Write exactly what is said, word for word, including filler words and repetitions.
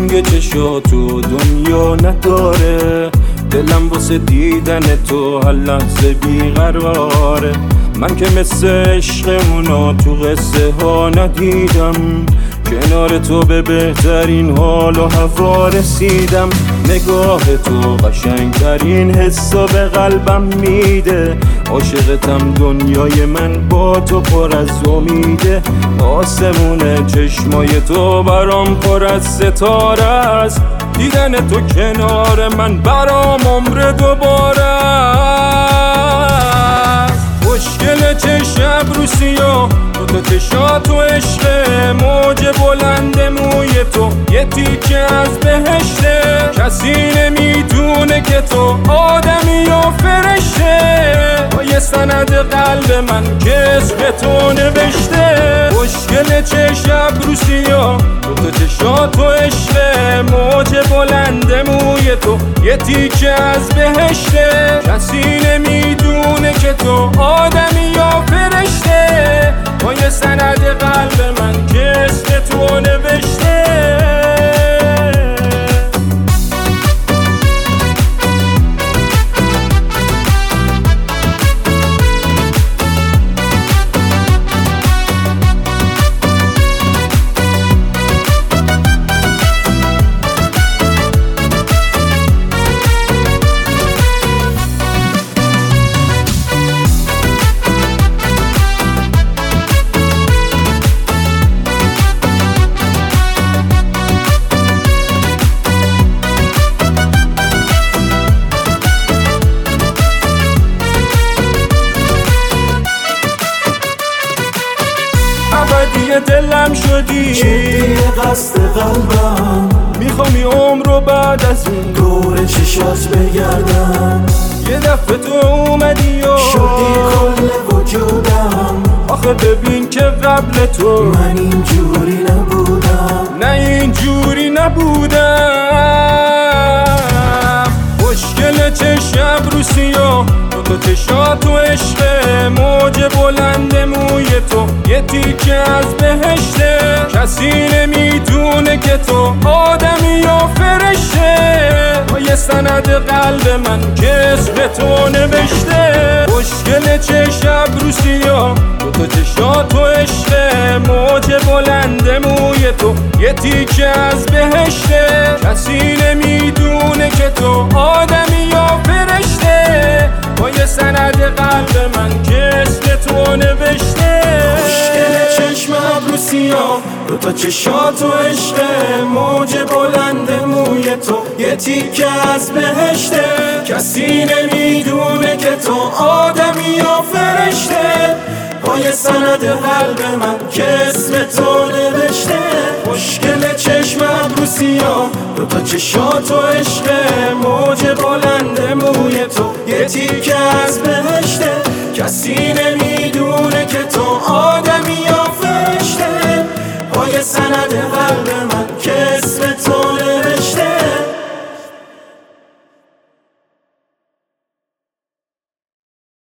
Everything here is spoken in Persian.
رنگ چشاتو دنیا نداره، دلم واسه دیدن تو هر لحظه بیقراره. من که مثل عشق اونا تو قصه ها ندیدم، کنار تو به بهترین حال و هوا رسیدم. نگاه تو قشنگترین حسا به قلبم میده، عاشقتم دنیای من با تو پر از امیده. آسمون چشمای تو برام پر از ستاره است، دیدن تو کنار من برام عمر دوباره است. مشکل چه شب رو سیاه، تو تا چشات و عشق، موج بلند موی تو یه تیکه از بهشته. کسی نمیدونه که تو آدمی یا فرشته، با یه سند قلب من که اسم تو نوشته. مشکل چه شب رو سیاه، تو تا چشات و عشق، موج بلند موی تو یه تیکه از بهشته. کسی نمیدونه که تو آدمی یا فرشته، با یه سند قلب من که اسم تو نوشته. ابدی دلم شدی، جدی قصد قلبم، میخوام یه عمر رو بعد از این دور چشات بگردم. یه دفعه تو اومدی و شدی کل وجودم. آخه ببین که قبل تو من اینجوری نبودم، نه اینجوری نبودم. مشکل چه شب رو سیاه، تو تو چشات و عشق، موج بلند موی تو یه تیکه از بهشته. کسی نمیدونه که تو آدمی یا فرشته، با یه سند قلب من که اسم تو نوشته. مشکل چه شب رو سیاه، تو تو چشات و عشق، موج بلند موی تو یه تیکه از بهشته. کسی نمیدونه که تو آدمی یا فرشته، با یه سند قلب من که اسم تو نوشته. مشکل چشم ابرو سیاه، دو تا چشات و عشق، موج بلند موی تو یه تیکه از بهشته. کسی نمیدونه که تو آدمی یا فرشته، با یه سند قلب من که اسم تو نوشته. مشکل چشم ابرو سیاه، دو تا چشات و عشق، موج بلند موی تو یه تیکه از بهشته. کسی